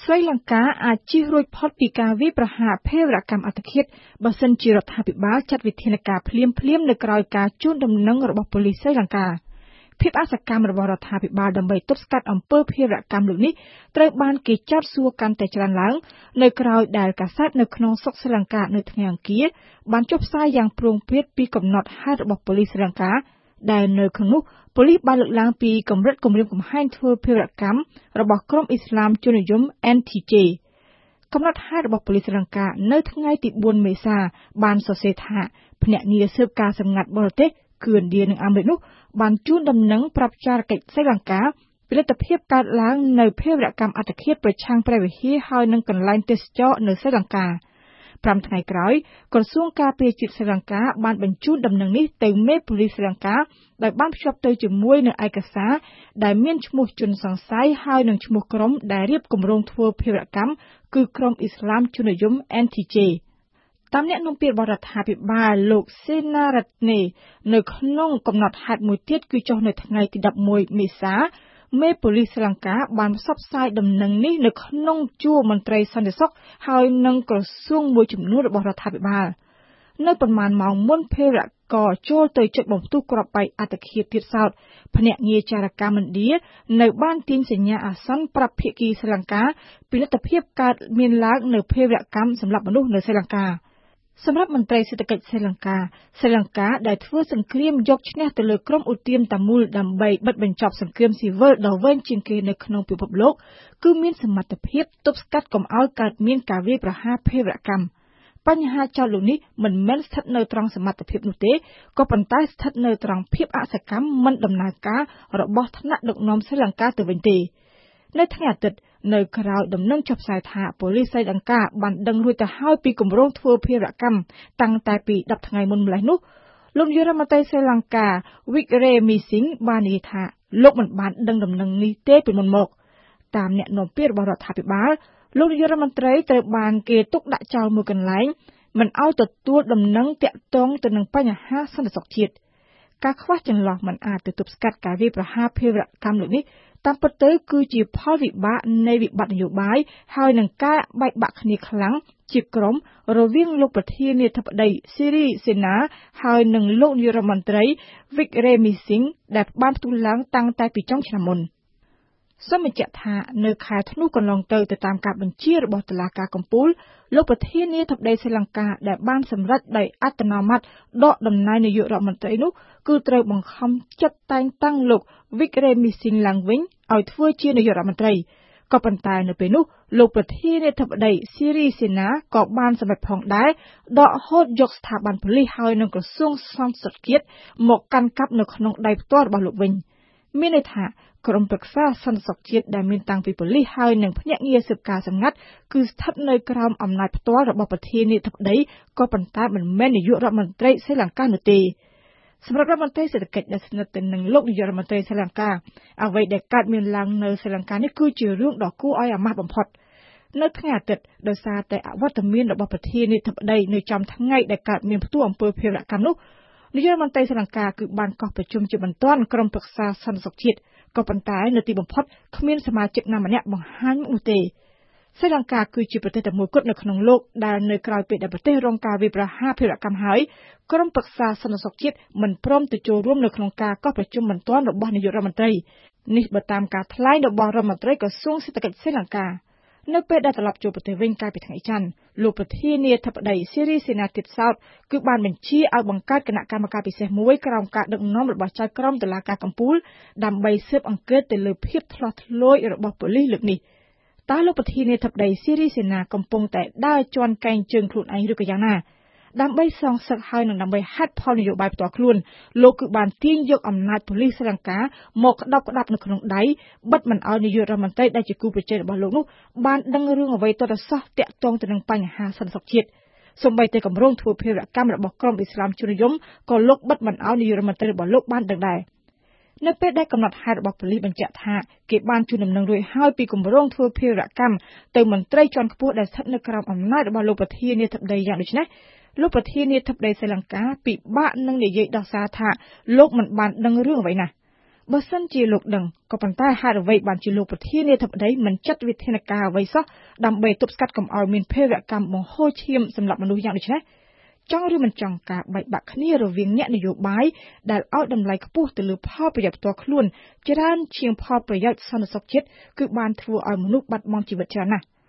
ស្រីលង្កាអាចជៀសរួចផុតពីការវាយប្រហារភេរវកម្មអត្តឃាតបើសិនជារដ្ឋាភិបាលចាត់វិធានការភ្លាមៗនៅក្រៅការជូនដំណឹងរបស់ប៉ូលីសស្រីលង្កាភាពអសកម្មរបស់រដ្ឋាភិបាលដើម្បីទប់ស្កាត់អំពើភេរវកម្មលោកនេះត្រូវបានគេចោទសួរកាន់តែច្រើនឡើងនៅក្រៅដែលកាសែតនៅក្នុងស្រុកស្រីលង្កានៅថ្ងៃអង្គារបានចុះផ្សាយយ៉ាងព្រោងព្រាតពីកំណត់ហេតុរបស់ប៉ូលីសស្រីលង្កាដែលនៅក្នុងនោះប៉ូលីសបានលើកឡើងពីកម្រិតគំរាមកំហែងធ្វើភេរវកម្មរបស់ក្រុមអ៊ីស្លាមជននិយម NTJ កំណត់ហេតុរបស់ប៉ូលីសស្រីលង្កានៅថ្ងៃទី4មេសាបានសរសេរថាភ្នាក់ងារស៊ើបការសម្ងាត់បរទេសគឺឥណ្ឌានិងអាមេរិកនោះបានជូនដំណឹងប្រាប់ចារកិច្ចស្រីលង្កាពីលទ្ធភាពកើតឡើងនៅភេរវកម្មអត្តឃាតប្រឆាំងព្រះវិហារហើយនឹងកន្លែងទេសចរនៅស្រីលង្កា5ថ្ងៃក្រោយក្រសួងការពារជាតិស្រីលង្កាបានបញ្ជូនដំណឹងនេះទៅមេប៉ូលីសស្រីលង្កាដោយបានភ្ជាប់ទៅជាមួយនឹងឯកសារដែលមានឈ្មោះជនសង្ស័យហើយនឹងឈ្មោះក្រុមដែលរៀបគម្រោងធ្វើភេរវកម្មគឺក្រុមអ៊ីស្លាមជននិយម NTJ តាមអ្នកនាំពាក្យរបស់រដ្ឋាភិបាលលោកសេណារ៉ាត់នេនៅក្នុងកំណត់ហេតុមួយទៀតគឺចុះនៅថ្ងៃទី11មេសាមេប៉ូលីសស្រីលង្កាបានផ្សព្វផ្សាយដំណឹងនេះនៅក្នុងជួរមន្ត្រីសន្តិសុខហើយនឹងក្រសួងមួយចំនួនរបស់រដ្ឋាភិបាលនៅប្រមាណម៉ោងមុនភេរវករចូលទៅចុចបំផ្ទុះគ្រាប់បែកអត្តឃាតទៀតសោតភ្នាក់ងារចារកម្មឥណ្ឌានៅបានទាញសញ្ញាអាសន្នប្រាប់ភាគីស្រីលង្កាពីលទ្ធភាពកើតមានឡើងនៅភេរវកម្មសម្រាប់មនុស្សនៅស្រីលង្កាសម្រាប់មន្ត្រីសេដ្ឋកិច្ចស្រីលង្កាដែលធ្វើសង្គ្រាមយកឈ្នះទៅលើក្រុមឧទាមតាមូលដើម្បីបិទបញ្ចប់សង្គ្រាមស៊ីវិលដ៏វែងជាងគេនៅក្នុងពិភពលោកគឺមានសមត្ថភាពទប់ស្កាត់កុំឲ្យកើតមានការវាយប្រហារភេរវកម្មបញ្ហាចោទលោកនេះមិនមែនស្ថិតនៅត្រង់សមត្ថភាពនោះទេក៏ប៉ុន្តែស្ថិតនៅត្រង់ភាពអសកម្មមិនដំណើរការរបស់ថ្នាក់ដឹកនាំស្រីលង្កាទៅវិញទេនៅថ្ងៃអាទិត្យនៅក្រៅដំណឹងចុះផ្សាយថាប៉ូលីសស្រីលង្កាបានដឹងរួចទៅហើយពីគម្រោងធ្វើភេរវកម្មតាំងតែពី10ថ្ងៃមុនម្លេះនោះលោកនាយរដ្ឋមន្ត្រីស្រីលង្កា Wickremesinghe បាននិយាយថាលោកមិនបានដឹងដំណឹងនេះទេពីមុនមកតាមអ្នកនាំពាក្យរបស់រដ្ឋាភិបាលលោកនាយរដ្ឋមន្ត្រីត្រូវបានគេទុកដាក់ចោលមួយកន្លែងមិនឲ្យទទួលដំណឹងតាក់ទងទៅនឹងបញ្ហាសន្តិសុខជាតិការខ្វះចន្លោះមិនអាចទៅទប់ស្កាត់ការវាយប្រហារភេរវកម្មលោកនេះតាមពិតទៅគឺជាផលវិបាកនៃវិបត្តិនយោបាយហើយនឹងការបែកបាក់គ្នាខ្លាំងជាក្រុមរវាងលោកប្រធានាធិបតី Sirisena ហើយនឹងលោកនាយរដ្ឋមន្ត្រី Wickremesinghe ដែលបានផ្ទុះឡើងតាំងតែពីចុងឆ្នាំមុនសូមបញ្ជាក់ថានៅខែធ្នូកន្លងទៅតាមការបញ្ជារបស់តុលាការកំពូលលោកប្រធានាធិបតីស្រីលង្កាដែលបានសម្រេចដោយអត្តនោម័តដកតំណែងនាយករដ្ឋមន្ត្រីនោះគឺត្រូវបង្ខំចិត្តតែងតាំងលោក Wickremesinghe ឡើងវិញឲ្យធ្វើជានាយករដ្ឋមន្ត្រីក៏ប៉ុន្តែនៅពេលនោះលោកប្រធានាធិបតី Sirisena ក៏បានសម្រេចផងដែរដកហូតយកស្ថាប័នប៉ូលីសហើយនឹងក្រសួងសន្តិសុខជាតិមកកាន់កាប់នៅក្នុងដៃផ្ទាល់របស់លោកវិញមានន័យថាក្រុមប្រឹក្សាសន្តិសុខជាតិដែលមានតាំងពីប៉ូលីសហើយនិងភ្នាក់ងារស៊ើបការសម្ងាត់គឺស្ថិតនៅក្រោមអំណាចផ្ទាល់របស់ប្រធានាធិបតីក៏ប៉ុន្តែមិនមែននាយករដ្ឋមន្ត្រីស្រីលង្កានោះទេសម្រាប់រដ្ឋមន្ត្រីសេដ្ឋកិច្ចដែលស្និទ្ធទៅនឹងលោកនាយករដ្ឋមន្ត្រីស្រីលង្កាអ្វីដែលកើតមានឡើងនៅស្រីលង្កានេះគឺជារឿងដ៏គួរឲ្យអាម៉ាស់បំផុតនៅថ្ងៃអាទិត្យដោយសារតែអវត្តមានរបស់ប្រធានាធិបតីនៅចំថ្ងៃដែលកើតមានផ្ទុះអំពើភេរវកម្មនោះនាយករដ្ឋមន្ត្រីស្រីលង្កាគឺបានកោះប្រជុំជាបន្ទាន់ក្រុមប្រឹក្សាសន្តិសុខជាតិក៏ប៉ុន្តែនៅទីបំផុតគ្មានសមាជិកណាម្នាក់បង្ហាញមុខនោះទេស្រីលង្កាគឺជាប្រទេសតែមួយគត់នៅក្នុងលោកដែលនៅក្រៅពេលដែលប្រទេសរងការវាយប្រហារភេរវកម្មហើយក្រុមប្រឹក្សាសន្តិសុខជាតិមិនព្រមទៅចូលរួមនៅក្នុងការកោះប្រជុំបន្ទាន់របស់នាយករដ្ឋមន្ត្រីនេះបើតាមការថ្លែងរបស់រដ្ឋមន្ត្រីក្រសួងសេដ្ឋកិច្ចស្រីលង្កានៅពេលដែលត្រឡប់ចូលប្រទេសវិញកាលពីថ្ងៃច័ន្ទលោកប្រធានាធិបតី Sirisena ទៀតសោតគឺបានបញ្ជាឲ្យបង្កើតគណៈកម្មការពិសេសមួយក្រោមការដឹកនាំរបស់ចៅក្រមតុលាការកំពូលដើម្បីស៊ើបអង្កេតទៅលើភាពឆ្លោះឆ្លួយរបស់ប៉ូលីសលើកនេះតើលោកប្រធានាធិបតី Sirisena កំពុងតែដើរជន់កែងជើងខ្លួនឯងឬក៏យ៉ាងណាដើម្បីសងសឹកហើយនឹងដើម្បីហេតុផលនយោបាយផ្ទាល់ខ្លួនលោកគឺបានទាញយកអំណាចប៉ូលីសស្រីលង្កាមកក្តាប់នៅក្នុងដៃបិទមិនឲ្យនាយករដ្ឋមន្ត្រីដែលជាគូប្រជែងរបស់លោកនោះបានដឹងរឿងអ្វីទាល់តែសោះតាក់ទងទៅនឹងបញ្ហាសន្តិសុខជាតិសូម្បីតែគម្រោងធ្វើភេរវកម្មរបស់ក្រុមអ៊ីស្លាមជននិយមក៏លោកបិទមិនឲ្យនាយករដ្ឋមន្ត្រីរបស់លោកបានដឹងដែរនៅពេលដែលកំណត់ហេតុរបស់ប៉ូលីសបញ្ជាក់ថាគេបានជូនដំណឹងរួចហើយពីគម្រោងធ្វើភេរវកម្មទៅមន្ត្រីជាន់ខ្ពស់ដែលស្ថិតនៅក្រោមអំណាចរបស់លោកប្រធានាធិបតីយ៉ាងដូចនេះលោកប្រធានាធិបតីស្រីលង្កាពិបាកនឹងនិយាយដោះសារថាលោកមិនបានដឹងរឿងអ្វីណាបើសិនជាលោកដឹងក៏ប៉ុន្តែហេតុអ្វីបានជាលោកប្រធានាធិបតីមិនចាត់វិធានការអ្វីសោះដើម្បីទប់ស្កាត់កុំឲ្យមានភេរវកម្មបង្ហូរឈាមសម្រាប់មនុស្សយ៉ាងដូចនេះចង់ឬមិនចង់ការបែកបាក់គ្នារវាងអ្នកនយោបាយដែលឲ្យតម្លៃខ្ពស់ទៅលើផលប្រយោជន៍ផ្ទាល់ខ្លួនច្រើនជាងផលប្រយោជន៍សន្តិសុខជាតិគឺបានធ្វើឲ្យមនុស្សបាត់បង់ជីវិតច្រើនណាស់